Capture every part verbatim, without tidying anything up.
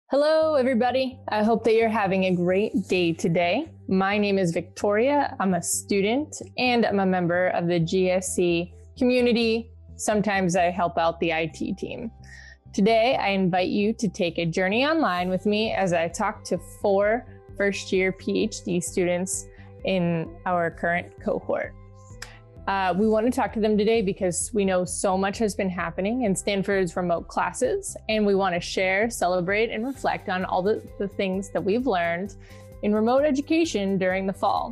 Hello, everybody. I hope that you're having a great day today. My name is Victoria. I'm a student and I'm a member of the G S C community. Sometimes I help out the I T team. Today, I invite you to take a journey online with me as I talk to four first-year PhD students in our current cohort. Uh, we want to talk to them today because we know so much has been happening in Stanford's remote classes, and we want to share, celebrate, and reflect on all the, the things that we've learned in remote education during the fall.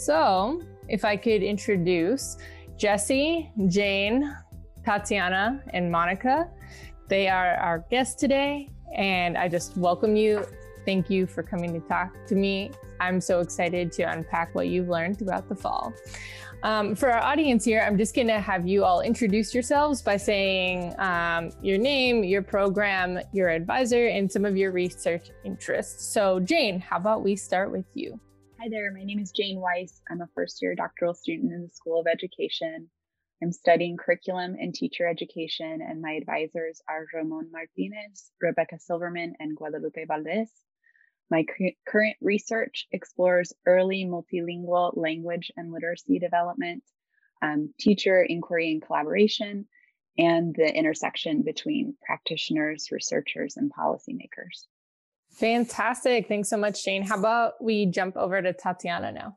So if I could introduce Jesse, Jane, Tatiana, and Monica. They are our guests today, and I just welcome you. Thank you for coming to talk to me. I'm so excited to unpack what you've learned throughout the fall. Um, for our audience here, I'm just gonna have you all introduce yourselves by saying um, your name, your program, your advisor, and some of your research interests. So Jane, how about we start with you? Hi there, my name is Jane Weiss. I'm a first year doctoral student in the School of Education. I'm studying curriculum and teacher education, and my advisors are Ramon Martinez, Rebecca Silverman, and Guadalupe Valdez. My current research explores early multilingual language and literacy development, um, teacher inquiry and collaboration, and the intersection between practitioners, researchers, and policymakers. Fantastic. Thanks so much, Jane. How about we jump over to Tatiana now?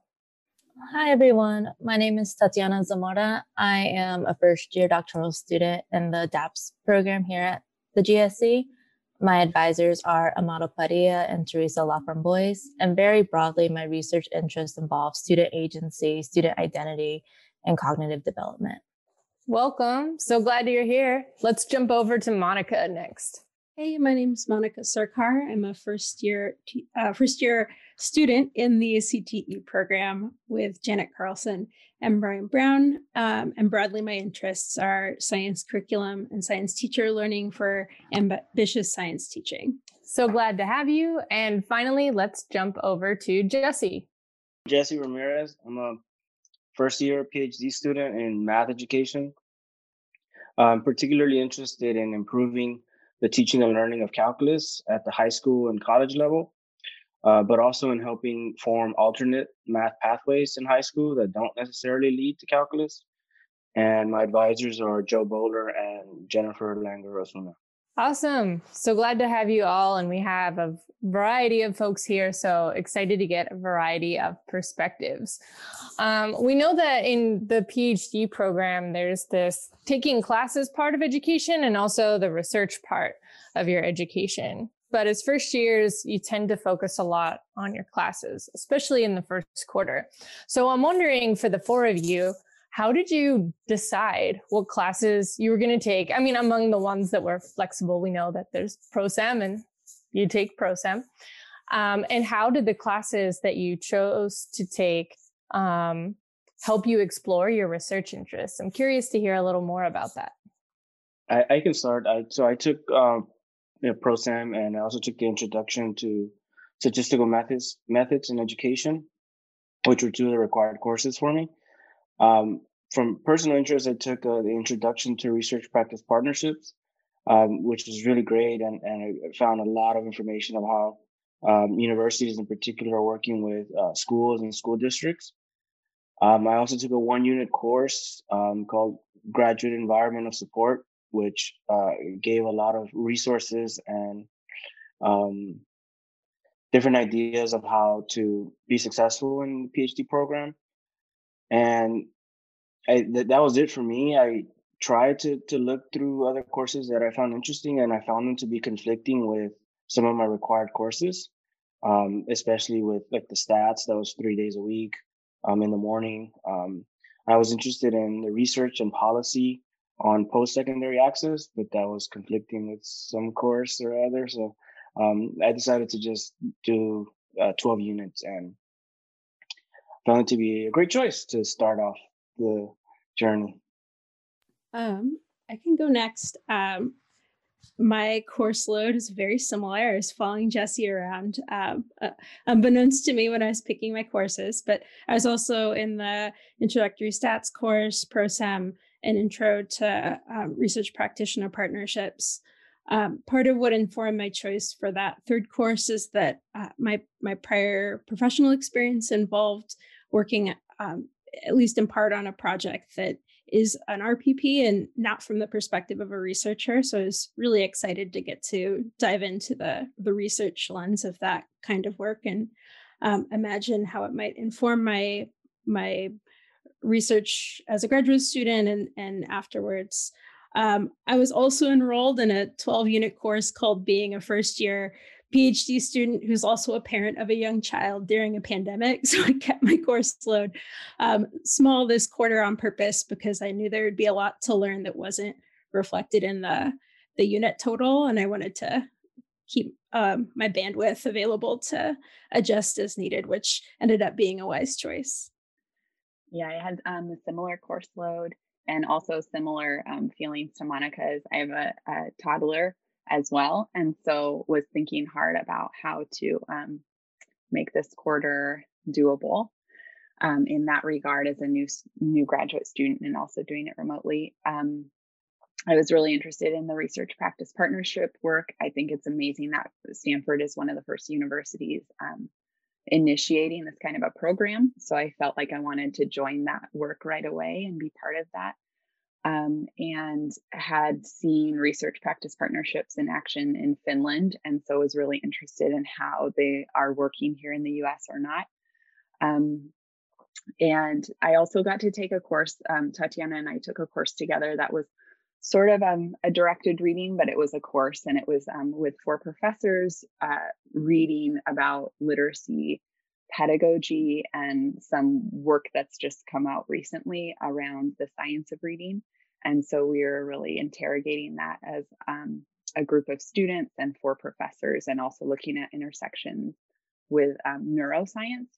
Hi, everyone. My name is Tatiana Zamora. I am a first year doctoral student in the D A P S program here at the G S C. My advisors are Amado Padilla and Teresa Laframboise, and very broadly, my research interests involve student agency, student identity, and cognitive development. Welcome. So glad you're here. Let's jump over to Monica next. Hey, my name is Monica Sarkar. I'm a first year uh, first year student in the C T E program with Janet Carlson and Brian Brown. Um, and broadly, my interests are science curriculum and science teacher learning for ambitious science teaching. So glad to have you. And finally, let's jump over to Jesse. Jesse Ramirez. I'm a first year PhD student in math education. I'm particularly interested in improving the teaching and learning of calculus at the high school and college level, uh, but also in helping form alternate math pathways in high school that don't necessarily lead to calculus. And my advisors are Joe Bowler and Jennifer Langer Osuna. Awesome. So glad to have you all. And we have a variety of folks here. So excited to get a variety of perspectives. Um, we know that in the PhD program, there's this taking classes part of education and also the research part of your education. But as first years, you tend to focus a lot on your classes, especially in the first quarter. So I'm wondering for the four of you, how did you decide what classes you were going to take? I mean, among the ones that were flexible, we know that there's ProSem and you take ProSem. Um, and how did the classes that you chose to take um, help you explore your research interests? I'm curious to hear a little more about that. I, I can start. I, so I took um, you know, ProSem, and I also took the introduction to statistical methods, methods in education, which were two of the required courses for me. Um, from personal interest, I took uh, the introduction to research practice partnerships, um, which was really great. And, and I found a lot of information of how um, universities in particular are working with uh, schools and school districts. Um, I also took a one unit course um, called Graduate Environmental Support, which uh, gave a lot of resources and um, different ideas of how to be successful in the PhD program. And I, th- that was it for me. I tried to to look through other courses that I found interesting, and I found them to be conflicting with some of my required courses, um, especially with like the stats. That was three days a week um, in the morning. Um, I was interested in the research and policy on post-secondary access, but that was conflicting with some course or other. So um, I decided to just do uh, twelve units, and found it to be a great choice to start off the journey. Um, I can go next. Um, my course load is very similar. I was following Jesse around, um, uh, unbeknownst to me when I was picking my courses, but I was also in the introductory stats course, ProSem, and intro to um, research practitioner partnerships. Um, part of what informed my choice for that third course is that uh, my my prior professional experience involved working, um, at least in part, on a project that is an R P P and not from the perspective of a researcher. So I was really excited to get to dive into the, the research lens of that kind of work and um, imagine how it might inform my, my research as a graduate student and, and afterwards. Um, I was also enrolled in a twelve unit course called Being a First Year PhD Student Who's Also a Parent of a Young Child During a Pandemic. So I kept my course load um, small this quarter on purpose because I knew there would be a lot to learn that wasn't reflected in the, the unit total. And I wanted to keep um, my bandwidth available to adjust as needed, which ended up being a wise choice. Yeah, I had um, a similar course load and also similar um, feelings to Monica's. I have a, a toddler as well, and so was thinking hard about how to um, make this quarter doable um, in that regard as a new new graduate student and also doing it remotely. Um, I was really interested in the research practice partnership work. I think it's amazing that Stanford is one of the first universities um, initiating this kind of a program. So I felt like I wanted to join that work right away and be part of that. Um, and had seen research practice partnerships in action in Finland. And so was really interested in how they are working here in the U S or not. Um, and I also got to take a course, um, Tatiana and I took a course together that was sort of um, a directed reading, but it was a course, and it was um, with four professors uh, reading about literacy pedagogy and some work that's just come out recently around the science of reading. And so we were really interrogating that as um, a group of students and four professors, and also looking at intersections with um, neuroscience.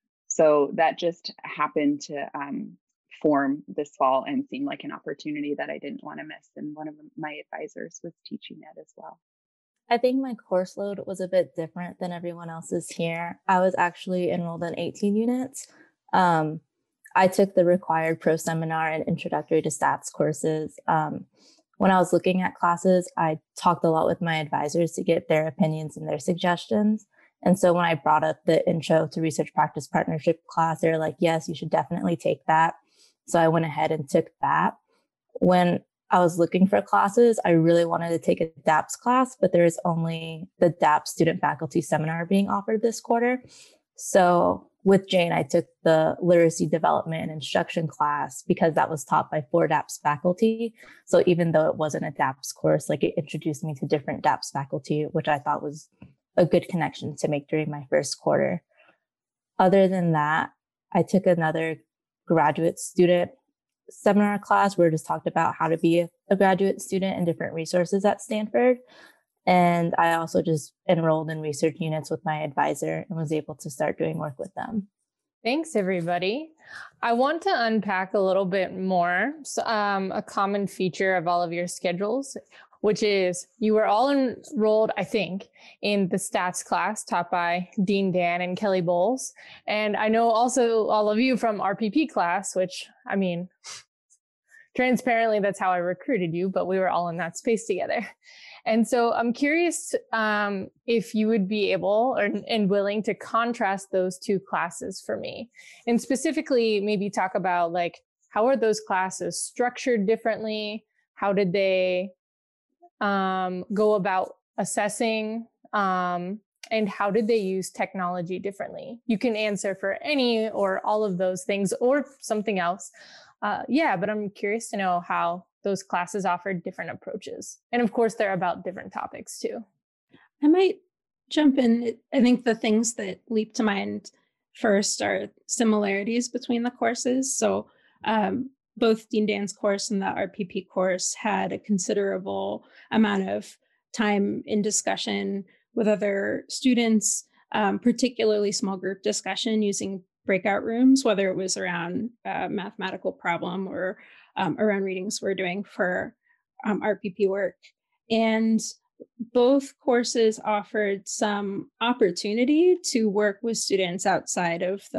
So that just happened to um, form this fall and seemed like an opportunity that I didn't want to miss. And one of my advisors was teaching it as well. I think my course load was a bit different than everyone else's here. I was actually enrolled in eighteen units. Um, I took the required pro seminar and introductory to stats courses. Um, when I was looking at classes, I talked a lot with my advisors to get their opinions and their suggestions. And so when I brought up the intro to research practice partnership class, they were like, yes, you should definitely take that. So I went ahead and took that. When I was looking for classes, I really wanted to take a D A P S class, but there is only the D A P S student faculty seminar being offered this quarter. So with Jane, I took the literacy development and instruction class because that was taught by four D A P S faculty. So even though it wasn't a D A P S course, like it introduced me to different D A P S faculty, which I thought was a good connection to make during my first quarter. Other than that, I took another graduate student seminar class where it just talked about how to be a graduate student and different resources at Stanford. And I also just enrolled in research units with my advisor and was able to start doing work with them. Thanks, everybody. I want to unpack a little bit more so, um, a common feature of all of your schedules, which is you were all enrolled, I think, in the stats class taught by Dean Dan and Kelly Bowles. And I know also all of you from R P P class, which, I mean, transparently, that's how I recruited you, but we were all in that space together. And so I'm curious um, if you would be able or, and willing to contrast those two classes for me. And specifically, maybe talk about like, how are those classes structured differently? How did they um, go about assessing? Um, and how did they use technology differently? You can answer for any or all of those things or something else. Uh, yeah, but I'm curious to know how those classes offered different approaches. And of course, they're about different topics too. I might jump in. I think the things that leap to mind first are similarities between the courses. So um, both Dean Dan's course and the R P P course had a considerable amount of time in discussion with other students, um, particularly small group discussion using breakout rooms, whether it was around a mathematical problem or um, around readings we're doing for um, R P P work. And both courses offered some opportunity to work with students outside of the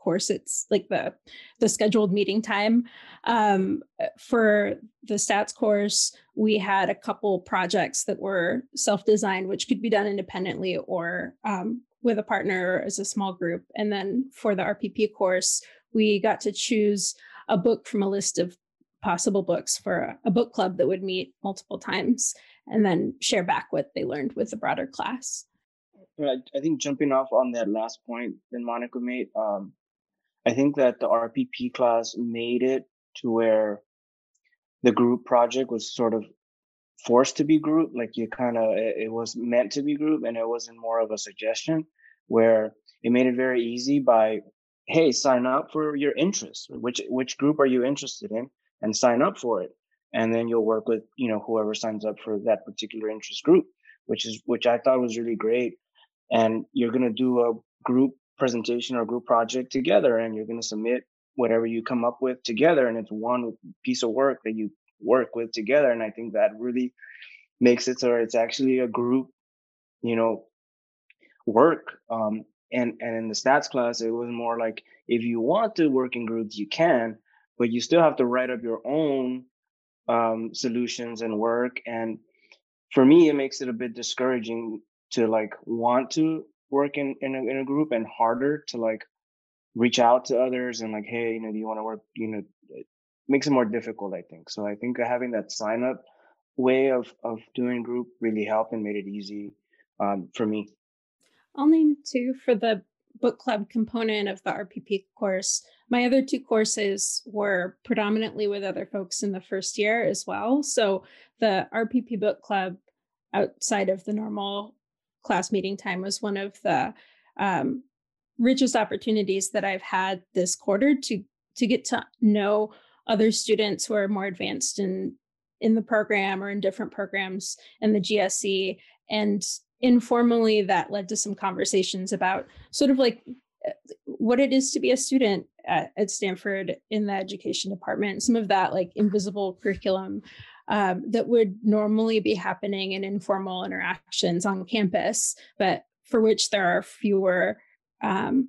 course it's like the the scheduled meeting time. Um, for the stats course, we had a couple projects that were self-designed, which could be done independently or um, with a partner or as a small group. And then for the R P P course, we got to choose a book from a list of possible books for a book club that would meet multiple times and then share back what they learned with the broader class. I, I think jumping off on that last point that Monica made, um, I think that the R P P class made it to where the group project was sort of forced to be group, like you kind of, it, it was meant to be group, and it wasn't more of a suggestion, where it made it very easy by, hey, sign up for your interest. Which which group are you interested in? And sign up for it. And then you'll work with, you know, whoever signs up for that particular interest group, which is which I thought was really great. And you're going to do a group presentation or group project together, and you're going to submit whatever you come up with together. And it's one piece of work that you work with together. And I think that really makes it so it's actually a group, you know, work. Um, and, and in the stats class, it was more like, if you want to work in groups, you can, but you still have to write up your own um, solutions and work. And for me, it makes it a bit discouraging to like want to work in, in, a, in a group, and harder to like reach out to others and like, hey, you know, do you want to work? You know, it makes it more difficult, I think. So I think having that sign up way of, of doing group really helped and made it easy um, for me. I'll name two for the book club component of the R P P course. My other two courses were predominantly with other folks in the first year as well. So the R P P book club outside of the normal class meeting time was one of the um, richest opportunities that I've had this quarter to to get to know other students who are more advanced in in the program or in different programs in the G S E. And informally, that led to some conversations about sort of like what it is to be a student at, at Stanford in the education department. Some of that like invisible curriculum um, that would normally be happening in informal interactions on campus, but for which there are fewer um,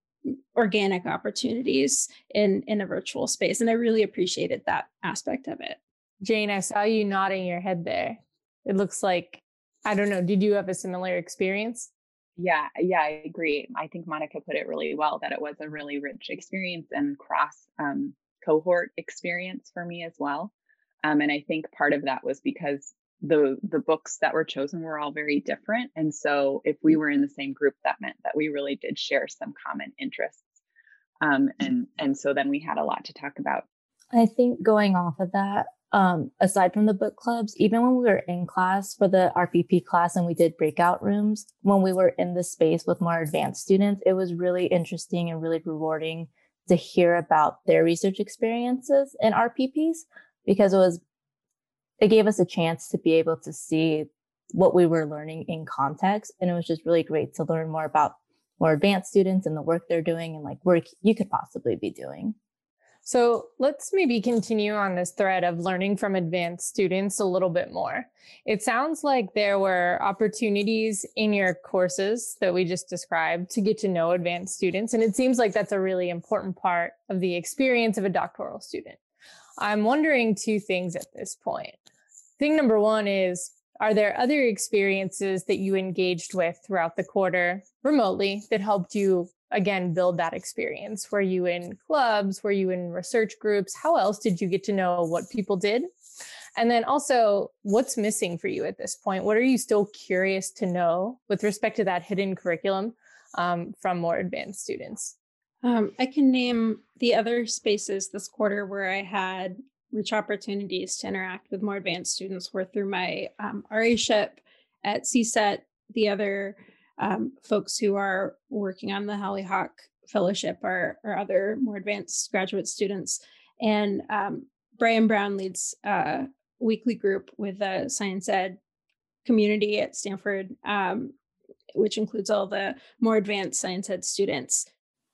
organic opportunities in, in a virtual space. And I really appreciated that aspect of it. Jane, I saw you nodding your head there. It looks like, I don't know, did you have a similar experience? Yeah, yeah, I agree. I think Monica put it really well, that it was a really rich experience and cross um, cohort experience for me as well. Um, and I think part of that was because the the books that were chosen were all very different. And so if we were in the same group, that meant that we really did share some common interests. Um, and, and so then we had a lot to talk about. I think going off of that, Um, aside from the book clubs, even when we were in class for the R P P class and we did breakout rooms, when we were in the space with more advanced students, it was really interesting and really rewarding to hear about their research experiences in R P Ps, because it was, it gave us a chance to be able to see what we were learning in context. And it was just really great to learn more about more advanced students and the work they're doing and like work you could possibly be doing. So let's maybe continue on this thread of learning from advanced students a little bit more. It sounds like there were opportunities in your courses that we just described to get to know advanced students. And it seems like that's a really important part of the experience of a doctoral student. I'm wondering two things at this point. Thing number one is, are there other experiences that you engaged with throughout the quarter remotely that helped you again, build that experience? Were you in clubs? Were you in research groups? How else did you get to know what people did? And then also, what's missing for you at this point? What are you still curious to know with respect to that hidden curriculum um, from more advanced students? Um, I can name the other spaces this quarter where I had rich opportunities to interact with more advanced students were through my um, R A ship at C SET. The other Um, folks who are working on the Hollyhock Fellowship are, are other more advanced graduate students. And um, Brian Brown leads a weekly group with the science ed community at Stanford, um, which includes all the more advanced science ed students.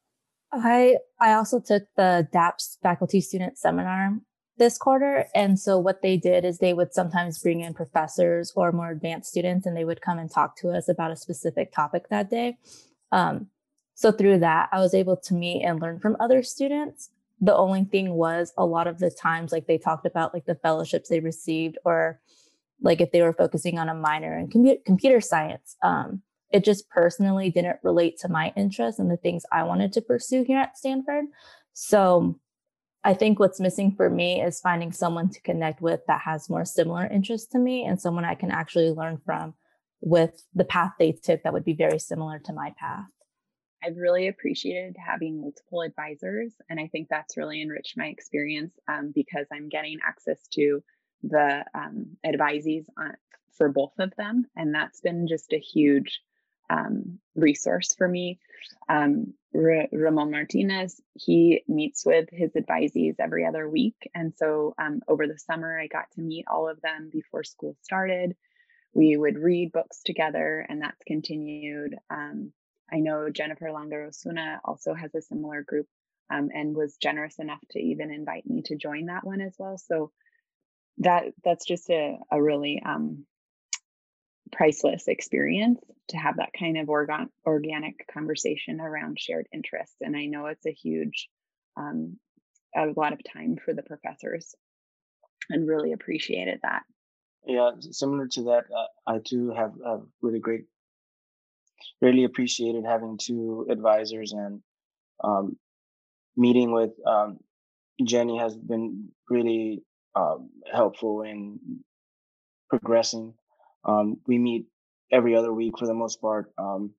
I I also took the D A P S faculty student seminar this quarter. And so what they did is they would sometimes bring in professors or more advanced students, and they would come and talk to us about a specific topic that day. Um, So through that, I was able to meet and learn from other students. The only thing was a lot of the times, like they talked about like the fellowships they received, or like if they were focusing on a minor in commu- computer science, um, it just personally didn't relate to my interests and the things I wanted to pursue here at Stanford. So I think what's missing for me is finding someone to connect with that has more similar interests to me, and someone I can actually learn from with the path they took that would be very similar to my path. I've really appreciated having multiple advisors, and I think that's really enriched my experience um, because I'm getting access to the um, advisees on, for both of them, and that's been just a huge um, resource for me. Um, R- Ramon Martinez, he meets with his advisees every other week, and so um, over the summer, I got to meet all of them before school started. We would read books together, and that's continued. Um, I know Jennifer Langarosuna also has a similar group um, and was generous enough to even invite me to join that one as well. So that that's just a, a really um, priceless experience to have that kind of organ- organic conversation around shared interests. And I know it's a huge, um, a lot of time for the professors, and really appreciated that. Yeah, similar to that, uh, I too have a really great, really appreciated having two advisors, and um, meeting with um, Jenny has been really um, helpful in progressing. Um, we meet every other week for the most part, um,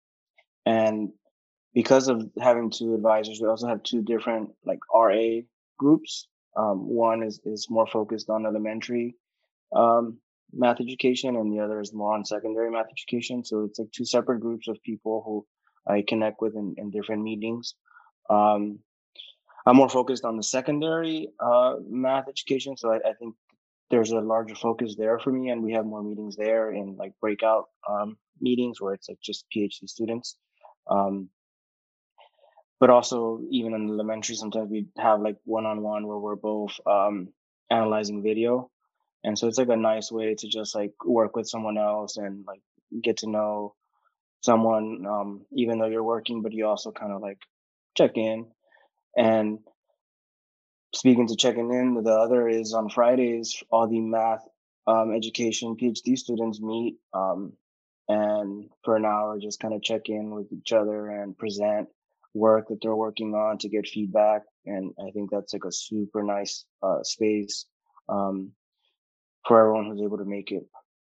and because of having two advisors, we also have two different like R A groups. Um, one is is more focused on elementary um, math education, and the other is more on secondary math education. So it's like two separate groups of people who I connect with in, in different meetings. Um, I'm more focused on the secondary uh, math education, so I, I think there's a larger focus there for me, and we have more meetings there in like breakout um, meetings where it's like just PhD students. Um, but also even in elementary, sometimes we have like one-on-one where we're both um, analyzing video. And so it's like a nice way to just like work with someone else and like get to know someone, um, even though you're working, but you also kind of like check in. And speaking to checking in, the other is on Fridays, all the math um, education PhD students meet um, and for an hour just kind of check in with each other and present work that they're working on to get feedback. And I think that's like a super nice uh, space um, for everyone who's able to make it.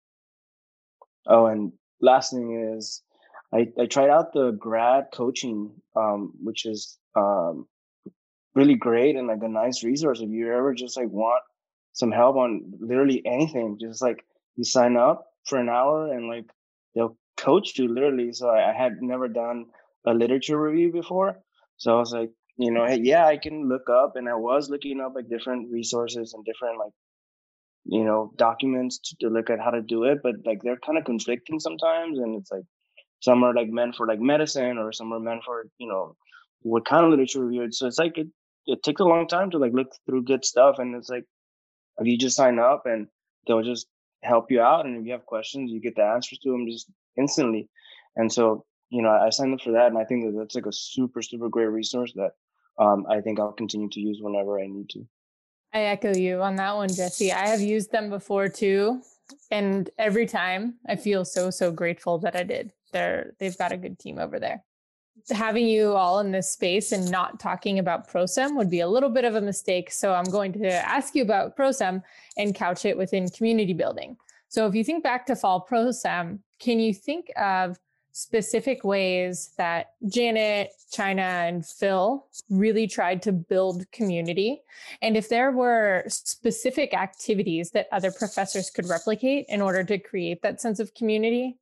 Oh, and last thing is I, I tried out the grad coaching, um, which is um, really great and like a nice resource if you ever just like want some help on literally anything. Just like you sign up for an hour and like they'll coach you literally. So I, I had never done a literature review before, so I was like, you know, hey, yeah, I can look up, and I was looking up like different resources and different like you know documents to, to look at how to do it, but like they're kind of conflicting sometimes, and it's like some are like meant for like medicine, or some are meant for you know what kind of literature review. So it's like it, it takes a long time to like look through good stuff, and it's like if you just sign up and they'll just help you out, and if you have questions, you get the answers to them just instantly. And so you know I signed up for that, and I think that that's like a super super great resource that um, I think I'll continue to use whenever I need to. I echo you on that one, Jesse. I have used them before too. And every time I feel so, so grateful that I did. They're, they've got a good team over there. Having you all in this space and not talking about ProSem would be a little bit of a mistake. So I'm going to ask you about ProSem and couch it within community building. So if you think back to fall ProSem, can you think of specific ways that Janet, China, and Phil really tried to build community? And if there were specific activities that other professors could replicate in order to create that sense of community,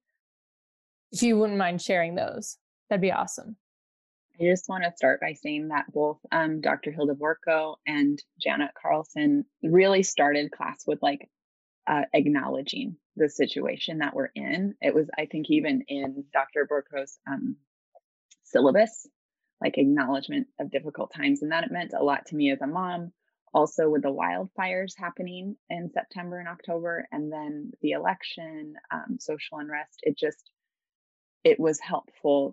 if you wouldn't mind sharing those, that'd be awesome. I just want to start by saying that both um, Doctor Hilda Borko and Janet Carlson really started class with like uh, acknowledging the situation that we're in. It was, I think, even in Doctor Borko's um, syllabus, like acknowledgement of difficult times. And that it meant a lot to me as a mom. Also with the wildfires happening in September and October, and then the election, um, social unrest, it just, it was helpful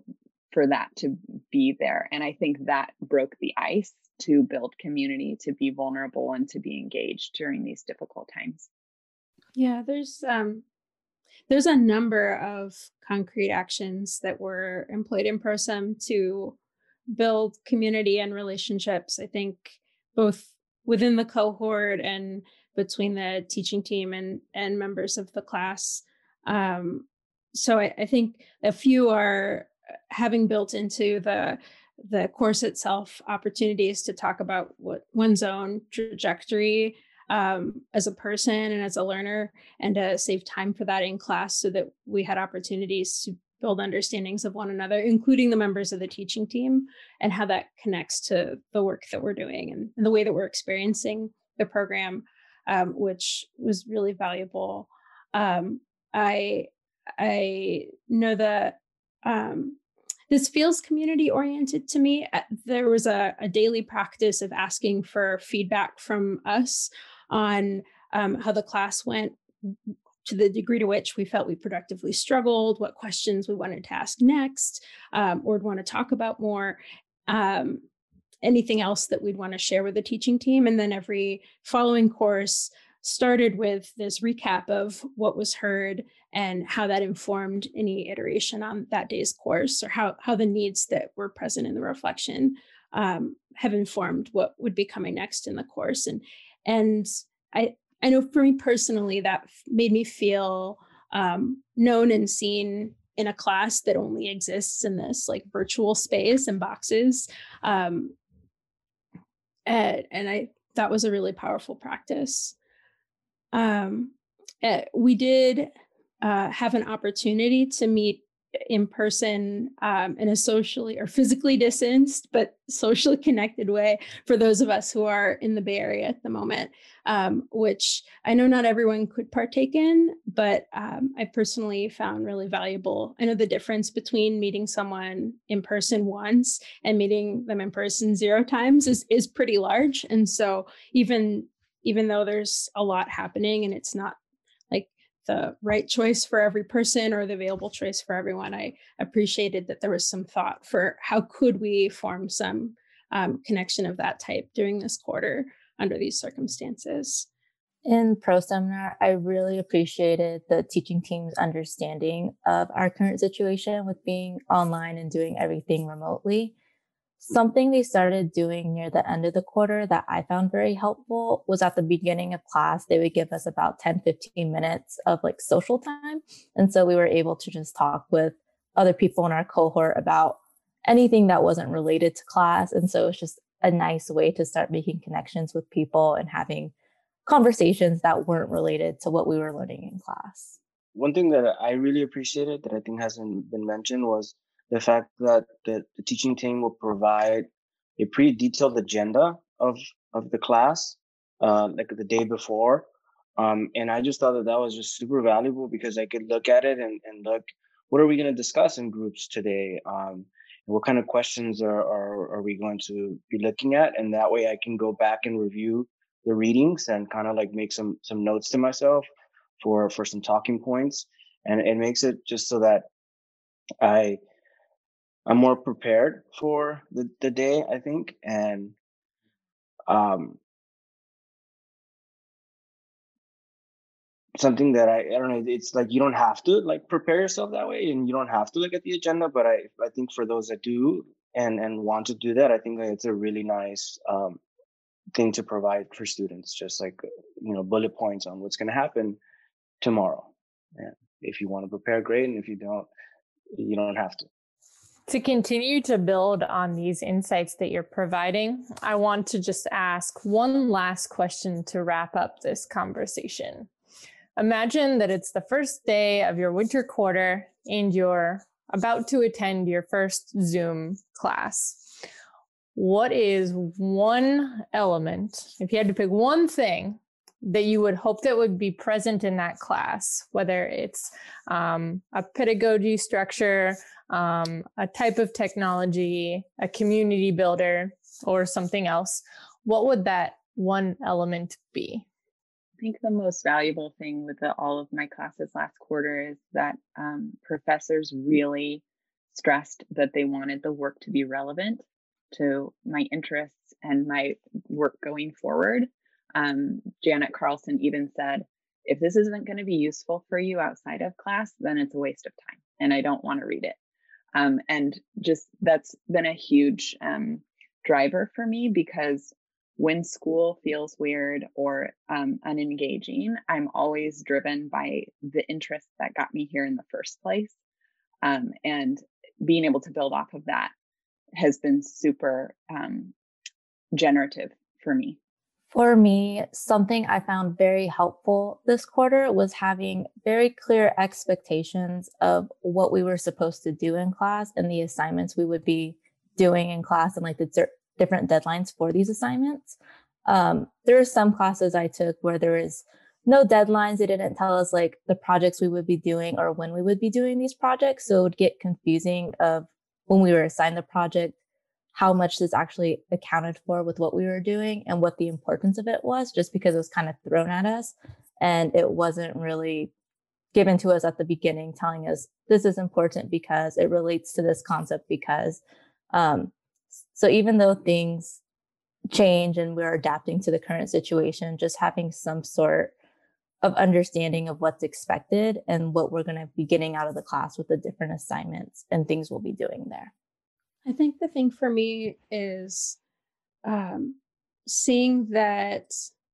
for that to be there. And I think that broke the ice to build community, to be vulnerable and to be engaged during these difficult times. Yeah, there's um, there's a number of concrete actions that were employed in ProSem to build community and relationships. I think both within the cohort and between the teaching team and, and members of the class. Um, so I, I think a few are having built into the the course itself opportunities to talk about what one's own trajectory um, as a person and as a learner, and to save time for that in class so that we had opportunities to build understandings of one another, including the members of the teaching team, and how that connects to the work that we're doing and, and the way that we're experiencing the program, um, which was really valuable. Um, I I know that um, this feels community oriented to me. There was a, a daily practice of asking for feedback from us on um, how the class went, to the degree to which we felt we productively struggled, what questions we wanted to ask next, um, or would want to talk about more, um, anything else that we'd want to share with the teaching team. And then every following course started with this recap of what was heard and how that informed any iteration on that day's course, or how, how the needs that were present in the reflection um, have informed what would be coming next in the course. And, and I, I know for me personally, that made me feel um, known and seen in a class that only exists in this like virtual space and boxes. Um, and, and I, that was a really powerful practice. Um, uh, we did uh, have an opportunity to meet in person um, in a socially or physically distanced, but socially connected way for those of us who are in the Bay Area at the moment, um, which I know not everyone could partake in, but um, I personally found really valuable. I know the difference between meeting someone in person once and meeting them in person zero times is, is pretty large. And so even, even though there's a lot happening and it's not like the right choice for every person or the available choice for everyone, I appreciated that there was some thought for how could we form some um, connection of that type during this quarter under these circumstances. In ProSeminar, I really appreciated the teaching team's understanding of our current situation with being online and doing everything remotely. Something they started doing near the end of the quarter that I found very helpful was at the beginning of class, they would give us about ten, fifteen minutes of like social time. And so we were able to just talk with other people in our cohort about anything that wasn't related to class. And so it's just a nice way to start making connections with people and having conversations that weren't related to what we were learning in class. One thing that I really appreciated that I think hasn't been mentioned was the fact that the, the teaching team will provide a pretty detailed agenda of, of the class, uh, like the day before. Um, and I just thought that that was just super valuable because I could look at it and, and look, what are we going to discuss in groups today? Um, what kind of questions are, are, are we going to be looking at? And that way I can go back and review the readings and kind of like make some, some notes to myself for, for some talking points. And it makes it just so that I, I'm more prepared for the, the day, I think. And um, something that I, I don't know, it's like you don't have to like prepare yourself that way and you don't have to look at the agenda. But I, I think for those that do and, and want to do that, I think that it's a really nice um, thing to provide for students, just like, you know, bullet points on what's going to happen tomorrow. And if you want to prepare, great. And if you don't, you don't have to. To continue to build on these insights that you're providing, I want to just ask one last question to wrap up this conversation. Imagine that it's the first day of your winter quarter and you're about to attend your first Zoom class. What is one element, if you had to pick one thing, that you would hope that would be present in that class, whether it's um, a pedagogy structure, um, a type of technology, a community builder, or something else? What would that one element be? I think the most valuable thing with the, all of my classes last quarter is that um, professors really stressed that they wanted the work to be relevant to my interests and my work going forward. Um, Janet Carlson even said, if this isn't going to be useful for you outside of class, then it's a waste of time and I don't want to read it. Um, and just that's been a huge um, driver for me, because when school feels weird or um, unengaging, I'm always driven by the interest that got me here in the first place. Um, and being able to build off of that has been super um, generative for me. For me, something I found very helpful this quarter was having very clear expectations of what we were supposed to do in class and the assignments we would be doing in class and like the di- different deadlines for these assignments. Um, there are some classes I took where there is no deadlines. They didn't tell us like the projects we would be doing or when we would be doing these projects. So it would get confusing of when we were assigned the project, how much is actually accounted for with what we were doing and what the importance of it was, just because it was kind of thrown at us. And it wasn't really given to us at the beginning, telling us this is important because it relates to this concept because. Um, so even though things change and we're adapting to the current situation, just having some sort of understanding of what's expected and what we're going to be getting out of the class with the different assignments and things we'll be doing there. I think the thing for me is um, seeing that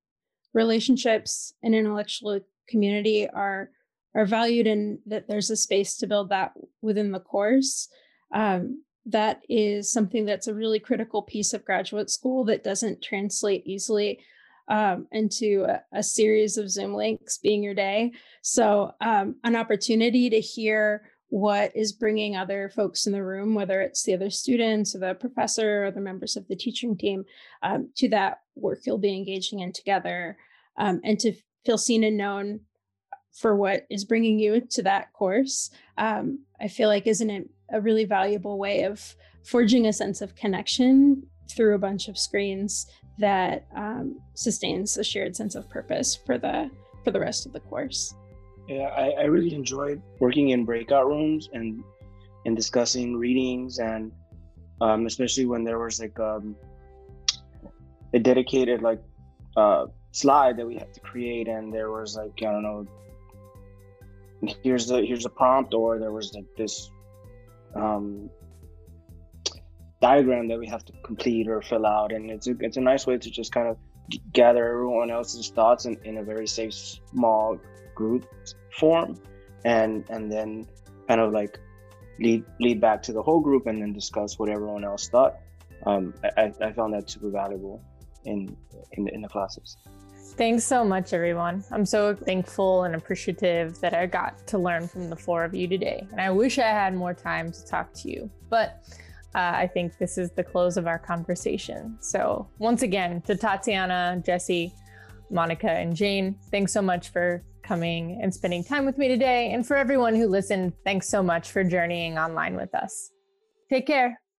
relationships and intellectual community are are valued and that there's a space to build that within the course. Um, that is something that's a really critical piece of graduate school that doesn't translate easily um, into a, a series of Zoom links being your day. So um, an opportunity to hear what is bringing other folks in the room, whether it's the other students or the professor or the members of the teaching team, um, to that work you'll be engaging in together, um, and to feel seen and known for what is bringing you to that course, um, I feel like isn't it a really valuable way of forging a sense of connection through a bunch of screens that um, sustains a shared sense of purpose for the for the rest of the course. Yeah, I, I really enjoyed working in breakout rooms and and discussing readings, and um, especially when there was like um, a dedicated like uh, slide that we had to create, and there was like, I don't know, here's the here's a prompt, or there was like this um, diagram that we have to complete or fill out, and it's a, it's a nice way to just kind of gather everyone else's thoughts in, in a very safe small group form, and and then kind of like lead lead back to the whole group and then discuss what everyone else thought. Um, I, I found that super valuable in in, in the classes. Thanks so much, everyone. I'm so thankful and appreciative that I got to learn from the four of you today. And I wish I had more time to talk to you, but uh, I think this is the close of our conversation. So once again, to Tatiana, Jesse, Monica, and Jane, thanks so much for coming and spending time with me today. And for everyone who listened, thanks so much for journeying online with us. Take care.